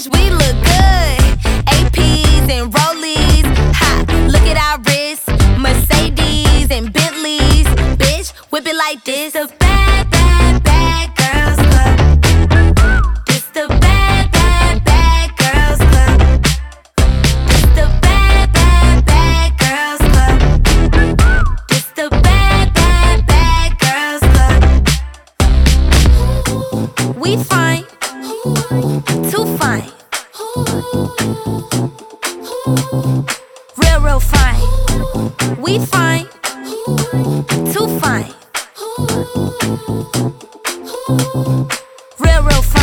bitch, we look good. APs and rollies, ha, look at our wrists. Mercedes and Bentleys, bitch, whip it like this. The bad, bad, bad girls club. This the bad, bad, bad girls club. This the bad, bad, bad girls club. This the bad, bad, bad girls club. We fine, too fine. Real, real fine. We fine, too fine. Real, real fine.